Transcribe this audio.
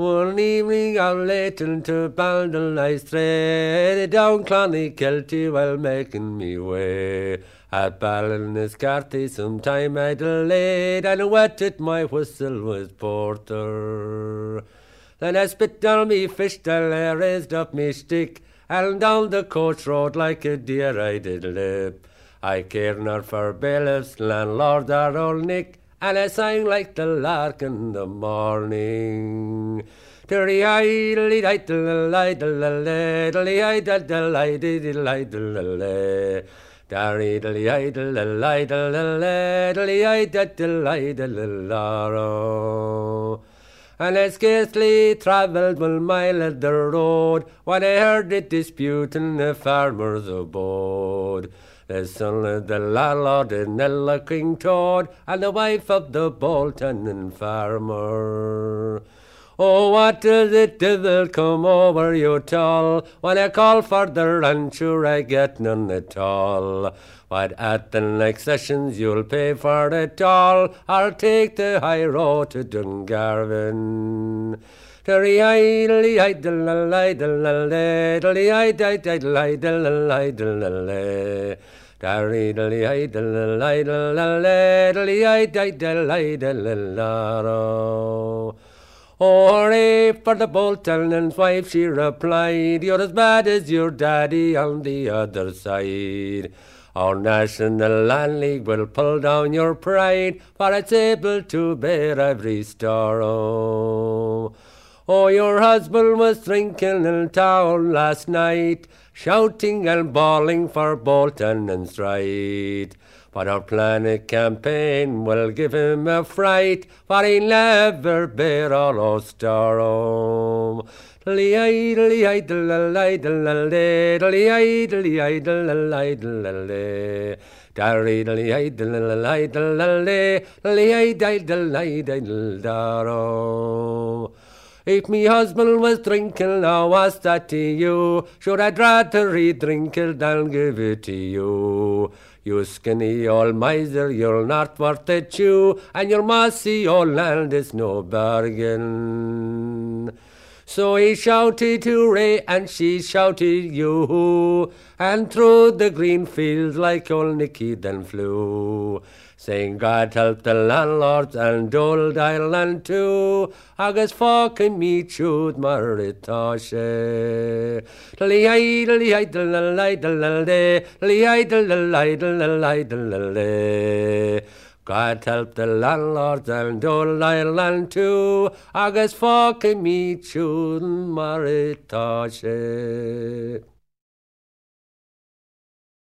One evening out late into Baldon I strayed down Clonny Kelty while making me way. At Ballinascarthy some time I delayed, and wetted my whistle was porter. Then I spit down me fish till I raised up me stick, and down the coach road like a deer I did lip. I care not for bailiffs, landlord or old Nick, and I sang like the lark in the morning. And I scarcely travelled 1 mile of the road when I heard it disputing the farmer's abode. The son of the landlord and Nella King Toad, and the wife of the Bolton and farmer. Oh, what does the devil come over you tall? When I call for the rent, sure I get none at all. But at the next sessions you'll pay for it all. I'll take the high road to Dungarvan. Hooray for the Bolton and wife, she replied, you're as bad as your daddy on the other side. Our National Land League will pull down your pride, for it's able to bear every storm. Oh, your husband was drinking in town last night, shouting and bawling for Bolton and Stride. But our planet campaign will give him a fright, for he'll never bear all our storm. If me husband was drinking, now what's that to you? Should I'd rather he drink it than give it to you? You skinny old miser, you're not worth a chew, and your mossy old land is no bargain. So he shouted hooray, and she shouted yoo-hoo, and through the green fields like old Nicky then flew, saying God help the landlords and old Ireland too, agus fácin me chúd mar itá sé. God help the landlords and old Ireland too, agus fácin me chúd mar itá sé.